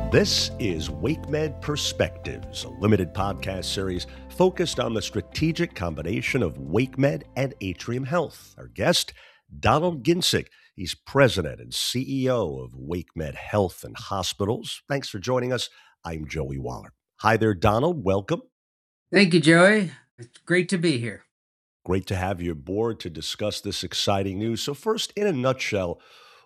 This is WakeMed Perspectives, a limited podcast series focused on the strategic combination of WakeMed and Atrium Health. Our guest, Donald Ginsick. He's president and CEO of WakeMed Health and Hospitals. Thanks for joining us. I'm Joey Waller. Hi there, Donald. Welcome. Thank you, Joey. It's great to be here. Great to have you aboard to discuss this exciting news. So first, in a nutshell,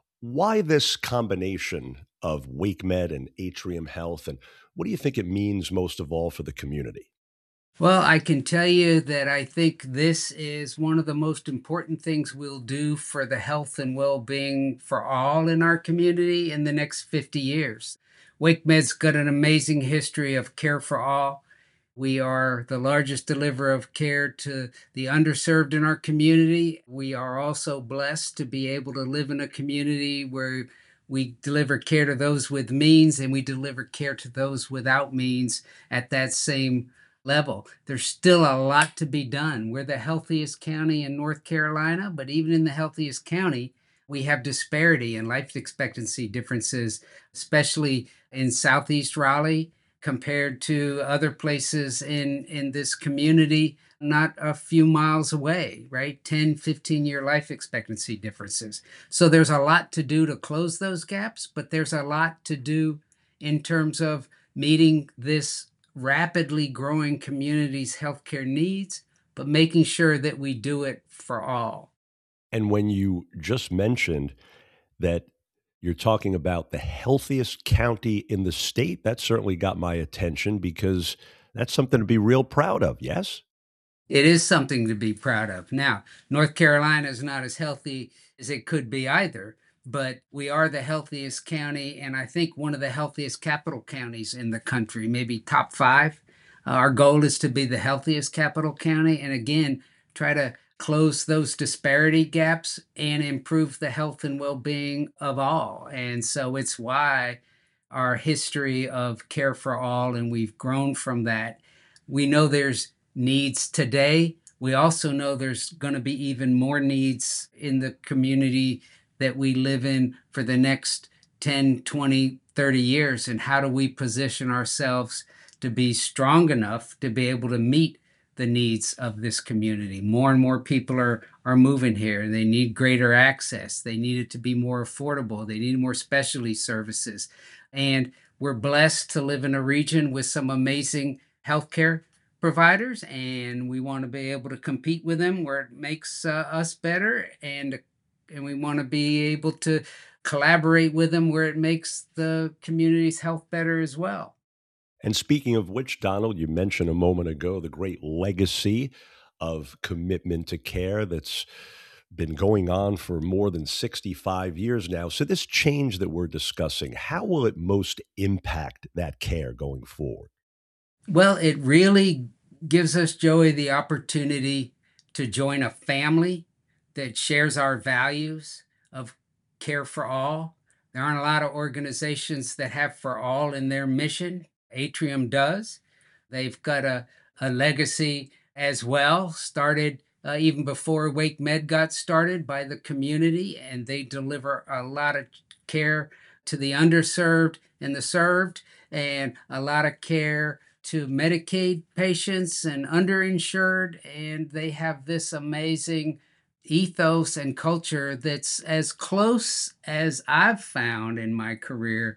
why this combination of WakeMed and Atrium Health, and what do you think it means most of all for the community? Well, I can tell you that I think this is one of the most important things we'll do for the health and well-being for all in our community in the next 50 years. WakeMed's got an amazing history of care for all. We are the largest deliverer of care to the underserved in our community. We are also blessed to be able to live in a community where we deliver care to those with means and we deliver care to those without means at that same level. There's still a lot to be done. We're the healthiest county in North Carolina, but even in the healthiest county, we have disparity in life expectancy differences, especially in Southeast Raleigh compared to other places in this community, not a few miles away, right? 10, 15-year life expectancy differences. So there's a lot to do to close those gaps, but there's a lot to do in terms of meeting this rapidly growing community's healthcare needs, but making sure that we do it for all. And when you just mentioned that you're talking about the healthiest county in the state, that certainly got my attention because that's something to be real proud of, yes? It is something to be proud of. Now, North Carolina is not as healthy as it could be either, but we are the healthiest county, and I think one of the healthiest capital counties in the country, maybe top five. Our goal is to be the healthiest capital county, and again, try to close those disparity gaps and improve the health and well-being of all. And so it's why our history of care for all, and we've grown from that. We know there's needs today. We also know there's going to be even more needs in the community that we live in for the next 10, 20, 30 years. And how do we position ourselves to be strong enough to be able to meet the needs of this community? More and more people are moving here. They need greater access. They need it to be more affordable. They need more specialty services. And we're blessed to live in a region with some amazing healthcare providers, and we want to be able to compete with them where it makes us better, and we want to be able to collaborate with them where it makes the community's health better as well. And speaking of which, Donald, you mentioned a moment ago the great legacy of commitment to care that's been going on for more than 65 years now. So this change that we're discussing, how will it most impact that care going forward? Well, it really gives us, Joey, the opportunity to join a family that shares our values of care for all. There aren't a lot of organizations that have for all in their mission. Atrium does. They've got a legacy as well, started even before WakeMed got started by the community, and they deliver a lot of care to the underserved and the served, and a lot of care to Medicaid patients and underinsured. And they have this amazing ethos and culture that's as close as I've found in my career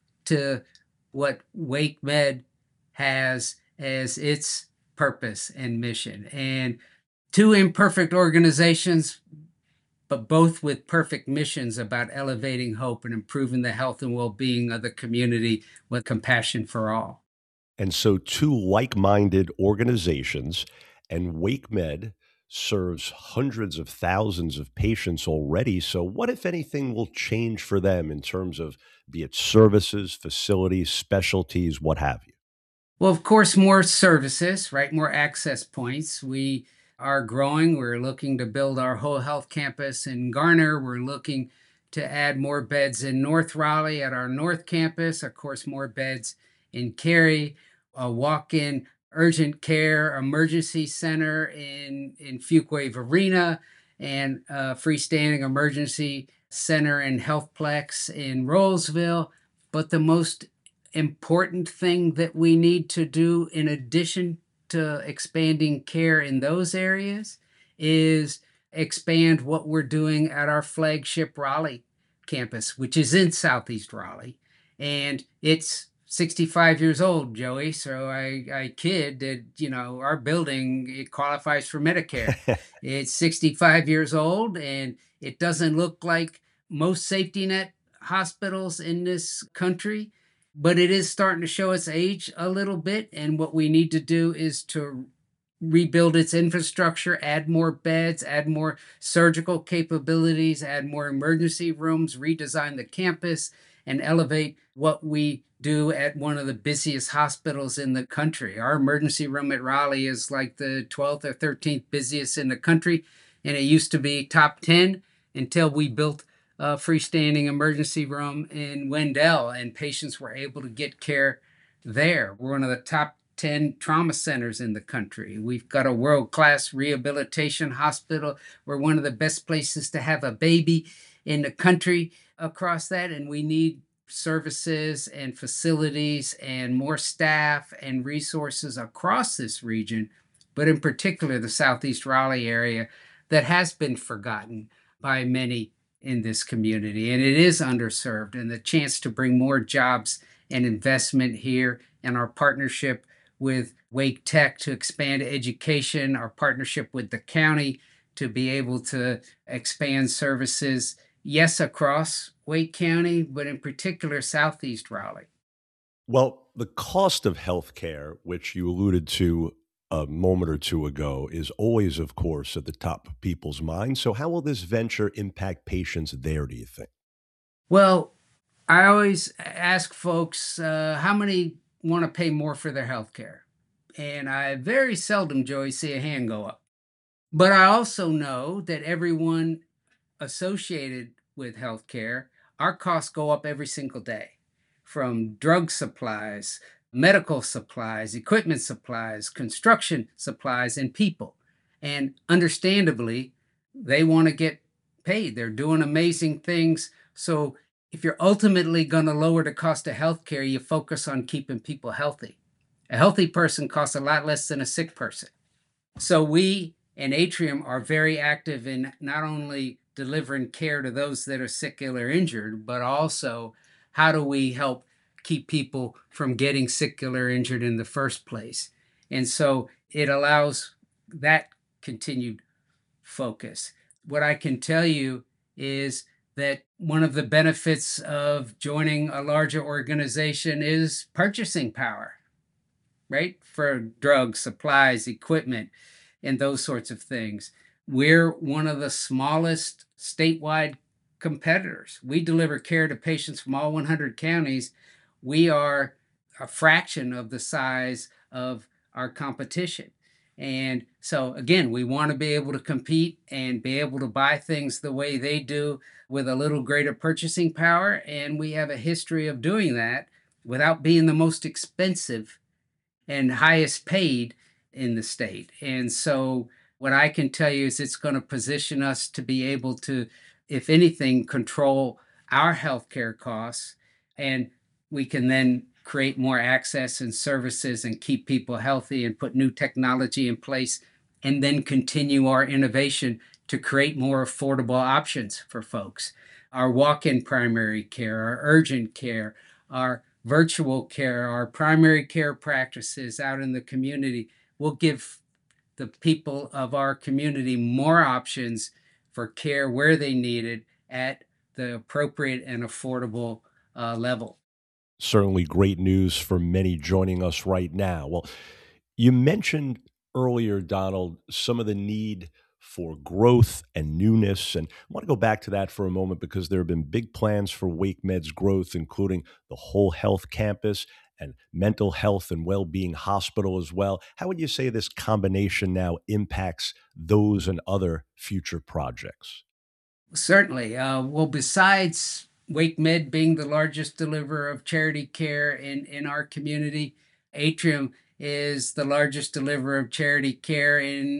to what WakeMed has as its purpose and mission. And two imperfect organizations, but both with perfect missions about elevating hope and improving the health and well-being of the community with compassion for all. And so two like-minded organizations, and WakeMed serves hundreds of thousands of patients already. So what, if anything, will change for them in terms of be it services, facilities, specialties, what have you? Well, of course, more services, right? More access points. We are growing. We're looking to build our whole health campus in Garner. We're looking to add more beds in North Raleigh at our North Campus. Of course, more beds in Cary, a walk-in urgent care emergency center in Fuquay Arena, and a freestanding emergency center and healthplex in Rollsville. But the most important thing that we need to do in addition to expanding care in those areas is expand what we're doing at our flagship Raleigh campus, which is in Southeast Raleigh. And it's 65 years old, Joey. So I kid that, our building, it qualifies for Medicare. It's 65 years old and it doesn't look like most safety net hospitals in this country, but it is starting to show its age a little bit. And what we need to do is to rebuild its infrastructure, add more beds, add more surgical capabilities, add more emergency rooms, redesign the campus, and elevate what we do at one of the busiest hospitals in the country. Our emergency room at Raleigh is like the 12th or 13th busiest in the country, and it used to be top 10 until we built a freestanding emergency room in Wendell, and patients were able to get care there. We're one of the top 10 trauma centers in the country. We've got a world-class rehabilitation hospital. We're one of the best places to have a baby in the country across that, and we need services and facilities and more staff and resources across this region, but in particular the Southeast Raleigh area that has been forgotten by many in this community, and it is underserved. And the chance to bring more jobs and investment here, and our partnership with Wake Tech to expand education, our partnership with the county to be able to expand services, yes, across Wake County, but in particular Southeast Raleigh. Well, the cost of healthcare, which you alluded to a moment or two ago, is always, of course, at the top of people's minds. So, how will this venture impact patients there, do you think? Well, I always ask folks how many want to pay more for their health care. And I very seldom, Joey, see a hand go up. But I also know that everyone associated with healthcare, our costs go up every single day, from drug supplies, medical supplies, equipment supplies, construction supplies, and people. And understandably, they want to get paid. They're doing amazing things. So if you're ultimately going to lower the cost of healthcare, you focus on keeping people healthy. A healthy person costs a lot less than a sick person. So we and Atrium are very active in not only delivering care to those that are sick, ill, or injured, but also how do we help keep people from getting sick, ill, or injured in the first place. And so it allows that continued focus. What I can tell you is that one of the benefits of joining a larger organization is purchasing power, right? For drugs, supplies, equipment, and those sorts of things. We're one of the smallest statewide competitors. We deliver care to patients from all 100 counties. We are a fraction of the size of our competition. And so, again, we want to be able to compete and be able to buy things the way they do with a little greater purchasing power. And we have a history of doing that without being the most expensive and highest paid in the state. And so, what I can tell you is it's going to position us to be able to, if anything, control our healthcare costs. And we can then create more access and services and keep people healthy and put new technology in place, and then continue our innovation to create more affordable options for folks. Our walk in primary care, our urgent care, our virtual care, our primary care practices out in the community will give the people of our community more options for care where they need it at the appropriate and affordable level. Certainly great news for many joining us right now. Well, you mentioned earlier, Donald, some of the need for growth and newness. And I want to go back to that for a moment because there have been big plans for WakeMed's growth, including the whole health campus and mental health and well-being hospital as well. How would you say this combination now impacts those and other future projects? Certainly. Well, besides Wake Med being the largest deliverer of charity care in our community, Atrium is the largest deliverer of charity care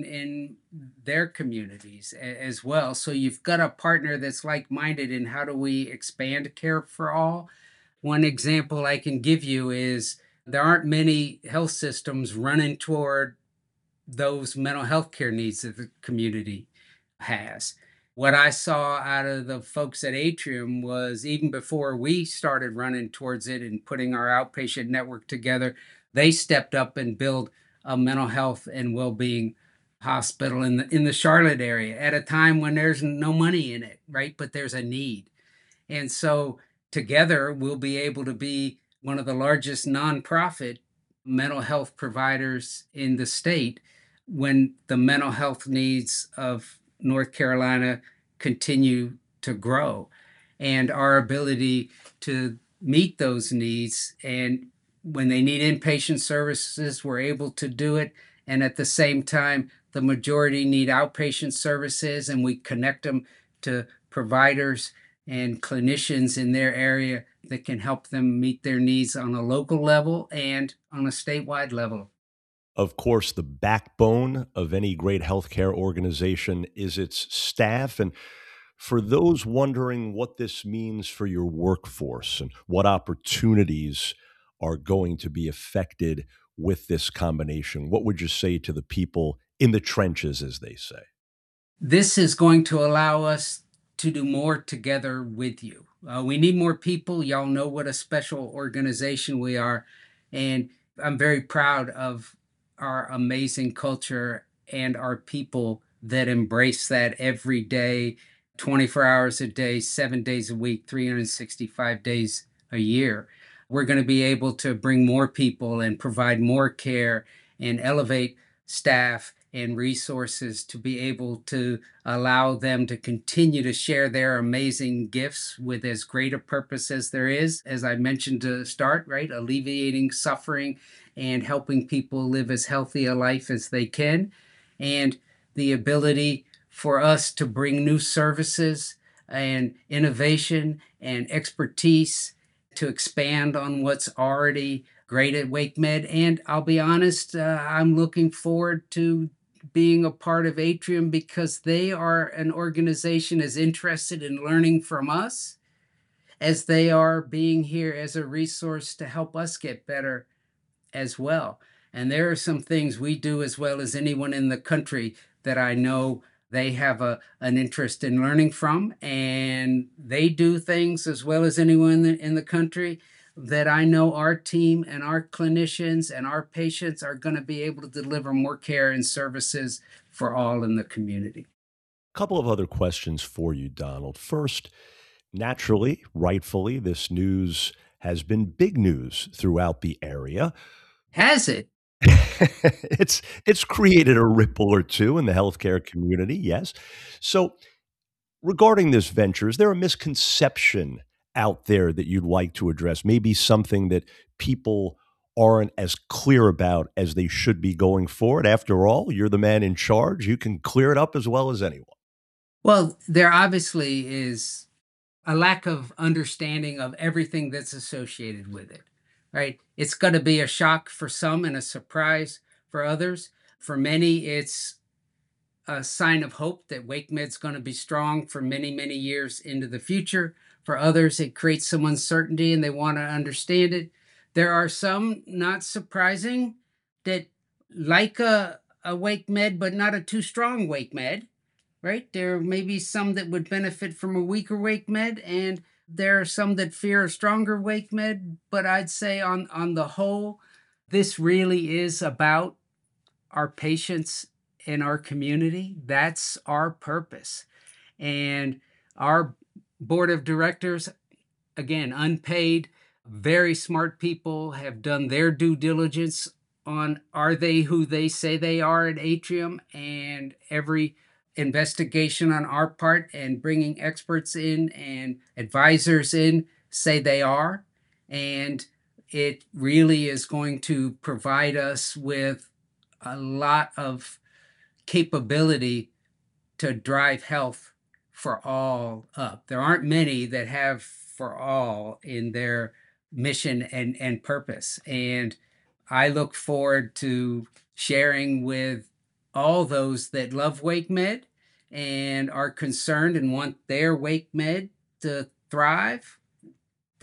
in their communities as well. So you've got a partner that's like minded in how do we expand care for all. One example I can give you is there aren't many health systems running toward those mental health care needs that the community has. What I saw out of the folks at Atrium was even before we started running towards it and putting our outpatient network together, they stepped up and built a mental health and well-being hospital in the Charlotte area at a time when there's no money in it, right? But there's a need. And so together we'll be able to be one of the largest nonprofit mental health providers in the state when the mental health needs of North Carolina continue to grow, and our ability to meet those needs. And when they need inpatient services, we're able to do it. And at the same time, the majority need outpatient services, and we connect them to providers and clinicians in their area that can help them meet their needs on a local level and on a statewide level. Of course, the backbone of any great healthcare organization is its staff. And for those wondering what this means for your workforce and what opportunities are going to be affected with this combination, what would you say to the people in the trenches, as they say? This is going to allow us to do more together with you. We need more people. Y'all know what a special organization we are. And I'm very proud of our amazing culture and our people that embrace that every day, 24 hours a day, 7 days a week, 365 days a year. We're going to be able to bring more people and provide more care and elevate staff and resources to be able to allow them to continue to share their amazing gifts with as great a purpose as there is, as I mentioned to start, right? Alleviating suffering and helping people live as healthy a life as they can. And the ability for us to bring new services and innovation and expertise to expand on what's already great at WakeMed. And I'll be honest, I'm looking forward to being a part of Atrium because they are an organization as interested in learning from us as they are being here as a resource to help us get better as well. And there are some things we do as well as anyone in the country that I know they have an interest in learning from, and they do things as well as anyone in the country that I know our team and our clinicians and our patients are going to be able to deliver more care and services for all in the community. A couple of other questions for you, Donald. First, naturally, rightfully, this news has been big news throughout the area. Has it? It's created a ripple or two in the healthcare community, yes. So, regarding this venture, is there a misconception out there that you'd like to address? Maybe something that people aren't as clear about as they should be going forward. After all, you're the man in charge. You can clear it up as well as anyone. Well, there obviously is a lack of understanding of everything that's associated with it, right? It's going to be a shock for some and a surprise for others. For many, it's a sign of hope that WakeMed's going to be strong for many, many years into the future. For others, it creates some uncertainty and they want to understand it. There are some, not surprising, that like a WakeMed, but not a too strong WakeMed, right? There may be some that would benefit from a weaker WakeMed, and there are some that fear a stronger WakeMed. But I'd say on the whole, this really is about our patients in our community. That's our purpose. And our board of directors, again, unpaid, very smart people, have done their due diligence on are they who they say they are at Atrium, and every investigation on our part and bringing experts in and advisors in say they are. And it really is going to provide us with a lot of capability to drive health for all up. There aren't many that have for all in their mission and purpose. And I look forward to sharing with all those that love WakeMed and are concerned and want their WakeMed to thrive,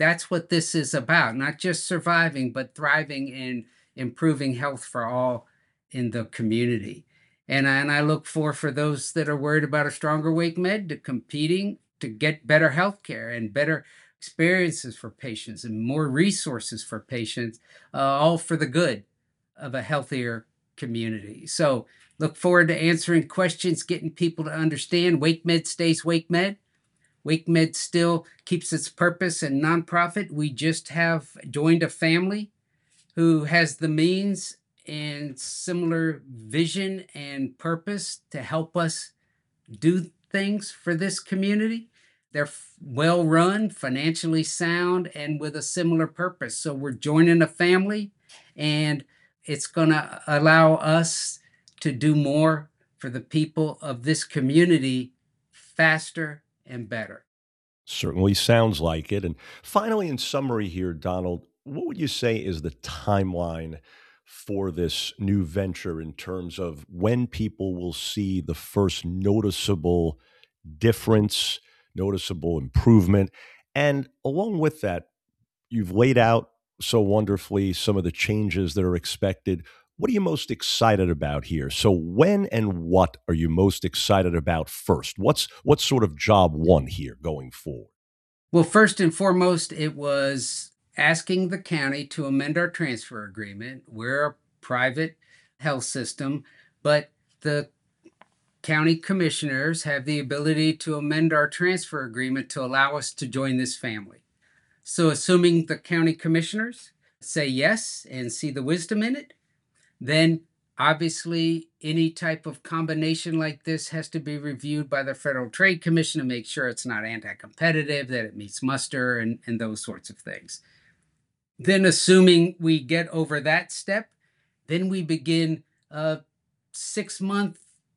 That's what this is about, not just surviving, but thriving and improving health for all in the community. And I look for those that are worried about a stronger WakeMed to competing to get better health care and better experiences for patients and more resources for patients, all for the good of a healthier community. So look forward to answering questions, getting people to understand WakeMed stays WakeMed. WakeMed still keeps its purpose and nonprofit. We just have joined a family who has the means and similar vision and purpose to help us do things for this community. They're well run, financially sound, and with a similar purpose. So we're joining a family, and it's going to allow us to do more for the people of this community faster and better. Certainly sounds like it. And finally, in summary here, Donald, what would you say is the timeline for this new venture in terms of when people will see the first noticeable difference, noticeable improvement? And along with that, you've laid out so wonderfully some of the changes that are expected. What are you most excited about here? So when and what are you most excited about first? What's sort of job one here going forward? Well, first and foremost, it was asking the county to amend our transfer agreement. We're a private health system, but the county commissioners have the ability to amend our transfer agreement to allow us to join this family. So, assuming the county commissioners say yes and see the wisdom in it, then obviously any type of combination like this has to be reviewed by the Federal Trade Commission to make sure it's not anti-competitive, that it meets muster, and those sorts of things. Then, assuming we get over that step, then we begin a 6-month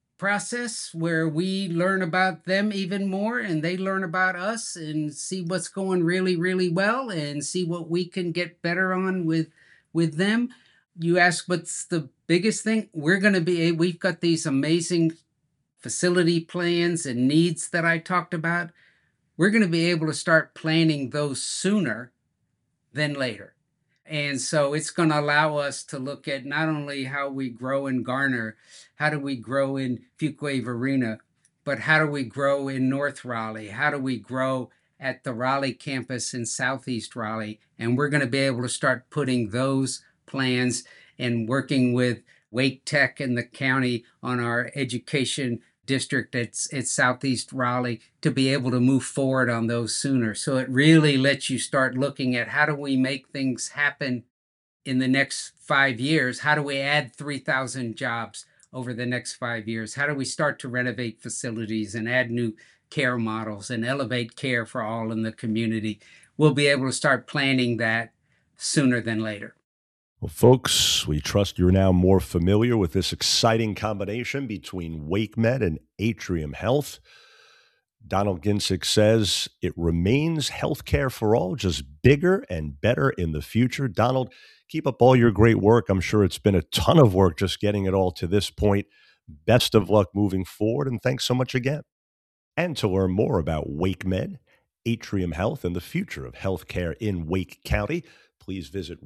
process where we learn about them even more and they learn about us and see what's going really, really well and see what we can get better on with them. You ask what's the biggest thing? We've got these amazing facility plans and needs that I talked about. We're going to be able to start planning those sooner than later. And so it's going to allow us to look at not only how we grow in Garner, how do we grow in Fuquay-Varina, but how do we grow in North Raleigh? How do we grow at the Raleigh campus in Southeast Raleigh? And we're going to be able to start putting those plans and working with Wake Tech and the county on our education district at Southeast Raleigh to be able to move forward on those sooner. So it really lets you start looking at how do we make things happen in the next 5 years? How do we add 3,000 jobs over the next 5 years? How do we start to renovate facilities and add new care models and elevate care for all in the community? We'll be able to start planning that sooner than later. Well, folks, we trust you're now more familiar with this exciting combination between WakeMed and Atrium Health. Donald Ginsick says it remains healthcare for all, just bigger and better in the future. Donald, keep up all your great work. I'm sure it's been a ton of work just getting it all to this point. Best of luck moving forward, and thanks so much again. And to learn more about WakeMed, Atrium Health, and the future of healthcare in Wake County, please visit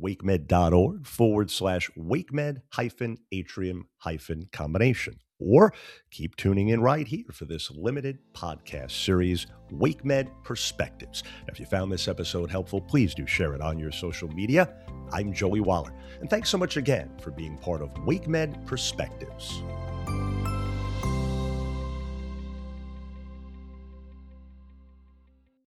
wakemed.org/WakeMed-Atrium-combination. Or keep tuning in right here for this limited podcast series, WakeMed Perspectives. Now, if you found this episode helpful, please do share it on your social media. I'm Joey Waller, and thanks so much again for being part of WakeMed Perspectives.